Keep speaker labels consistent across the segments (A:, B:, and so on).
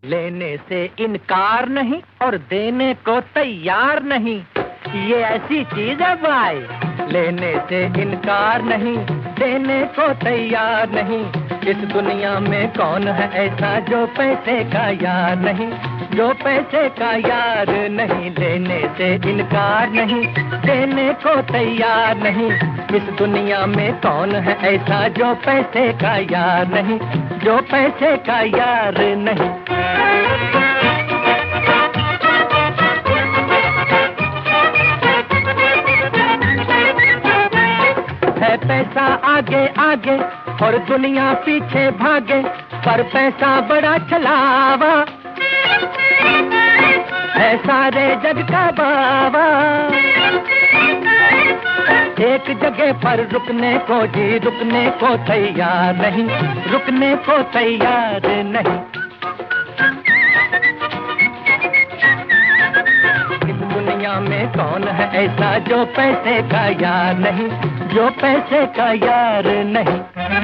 A: लेने से इनकार नहीं और देने को तैयार नहीं, ये ऐसी चीज है भाई। लेने से इनकार नहीं, देने को तैयार नहीं। इस दुनिया में कौन है ऐसा जो पैसे का यार नहीं, जो पैसे का यार नहीं। लेने से इनकार नहीं, देने को तैयार नहीं। इस दुनिया में कौन है ऐसा जो पैसे का यार नहीं, जो पैसे का यार नहीं। है पैसा आगे आगे और दुनिया पीछे भागे, पर पैसा बड़ा छलावा है सारे जग का बावा। एक जगह पर रुकने को जी रुकने को तैयार नहीं, रुकने को तैयार नहीं। इस दुनिया में कौन है ऐसा जो पैसे का यार नहीं, जो पैसे का यार नहीं।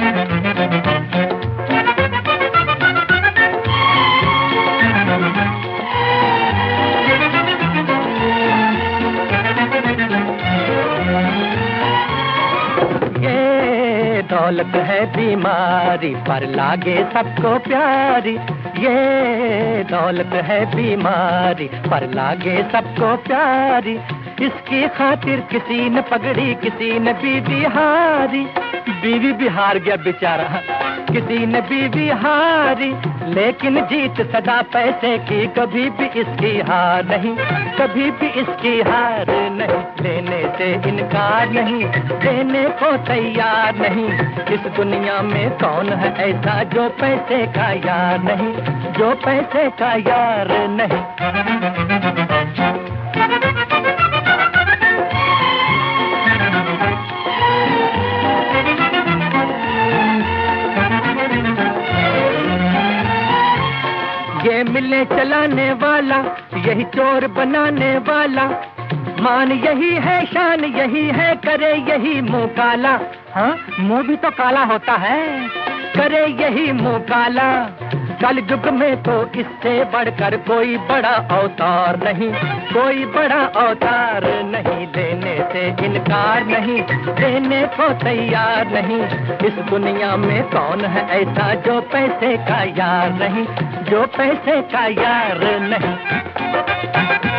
A: ये दौलत है बीमारी पर लागे सबको प्यारी, ये दौलत है बीमारी पर लागे सबको प्यारी। इसकी खातिर किसी न पगड़ी किसी न बीवी हारी, बीवी भी हार गया बेचारा, किसी ने बीवी हारी। लेकिन जीत सदा पैसे की, कभी भी इसकी हार नहीं, कभी भी इसकी हार नहीं। लेने से इनकार नहीं, देने को तैयार नहीं। इस दुनिया में कौन है ऐसा जो पैसे का यार नहीं, जो पैसे का यार नहीं। ये मिले चलाने वाला, यही चोर बनाने वाला, मान यही है शान यही है, करे यही मुंह काला। हाँ, मुंह भी तो काला होता है, करे यही मुंह काला। कल युग में तो इससे बढ़कर कोई बड़ा अवतार नहीं, कोई बड़ा अवतार नहीं। लेने से इनकार नहीं, देने को तैयार नहीं। इस दुनिया में कौन है ऐसा जो पैसे का यार नहीं, जो पैसे का यार नहीं।